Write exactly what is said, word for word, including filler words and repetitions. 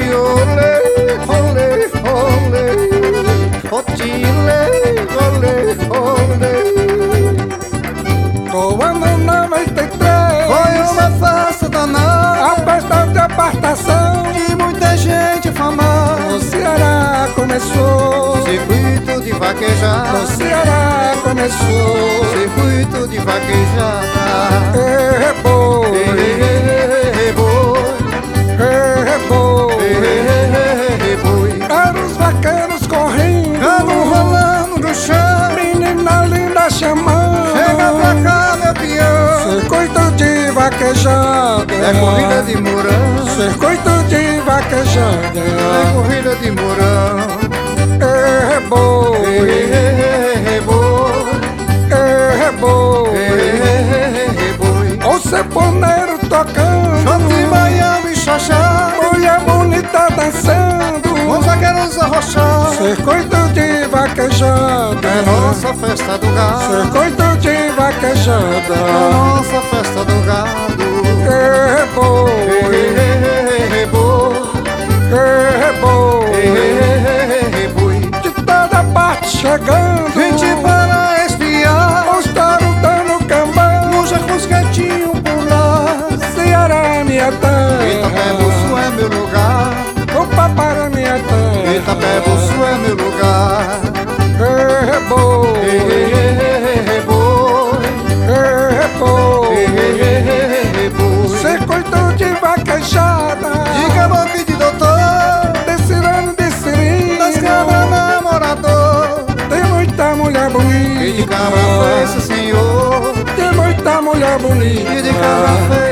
olê, olê, olê, otile, olê, olê. No ano noventa e três Foi uma festa danada, a festa de apartação de muita gente famosa. no Ceará começou. Circuito de No vaquejada, Ceará começou. circuito de vaquejada. É boi, Ei, boi, é boi. ei, boi. Eram os vaqueiros correndo, Cano rolando no chão, menina linda chamando. chega pra cá, meu peão. Circuito de vaquejada, É corrida de mourão, circuito de vaquejada. é corrida de mourão. É boi, Ei, boi, é boi. ei, boi. O sanfoneiro tocando, Jote Miami, xaxá, mulher bonita dançando. os vaqueiros arrochados. Circuito de vaquejada, É nossa festa do gado, circuito de é vaquejada. nossa festa do gado. É boi, Ei, boi, é boi. ei, boi. De toda parte chegando, Gente para espiar, os touros dando cambão. no jacuz quietinho por lá. Ceará, minha Itapebuçu terra, é meu lugar, o papara, minha terra. Itapebuçu é meu lugar. É boi, Ei, boi, é boi. ei, boi. Circuito de vaquejada, Diga boca de doutor, descirando de das serinho. cabras namorador. Tem muita mulher E de cabra bonita, feia, senhor, tem muita mulher bonita. e de cabra feia.